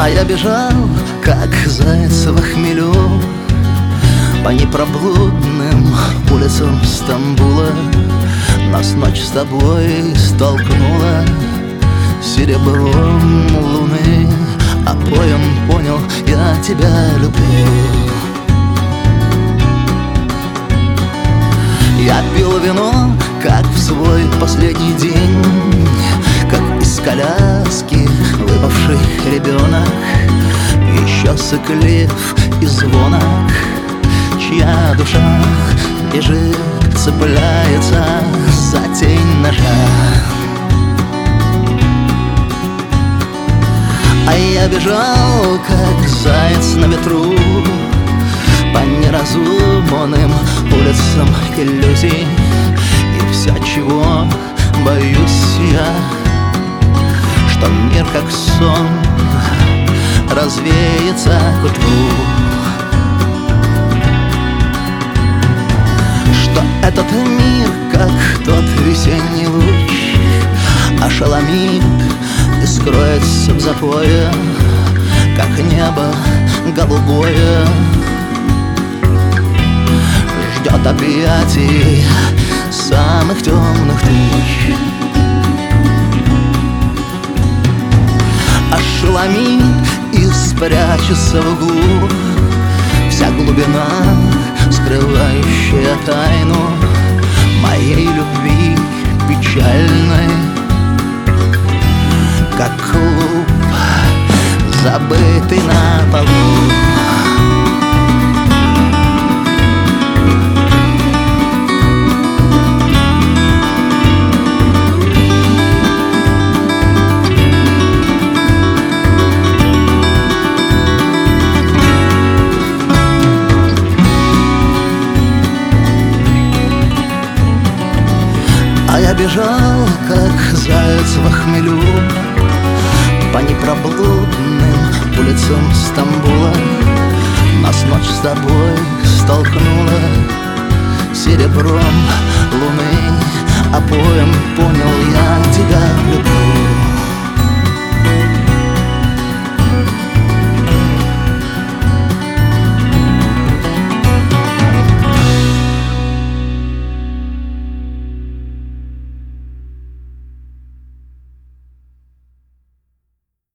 А я бежал, как заяц во хмелю, по непроблудным улицам Стамбула. Нас ночь с тобой столкнула серебром луны, а поем понял, я тебя люблю. Я пил вино, как в свой последний день, как из коляски выпавший ребенок, еще сыклив и звонок, чья душа бежит, цепляется за тень ножа. А я бежал, как заяц на ветру, по неразумным улицам иллюзий. И все, чего боюсь я, что мир как сон развеется к утру, что этот мир, как тот весенний луч, ошеломит и скроется в запое, как небо голубое ждет объятий самых темных туч. Ошеломит и спрячется в углу вся глубина, скрывающая тайну моей любви печальной, как клуб, забытый на полу. А я бежал, как заяц во хмелю, по непроблудным улицам Стамбула. Нас ночь с тобой столкнула серебром луны, а поем понял, я тебя люблю.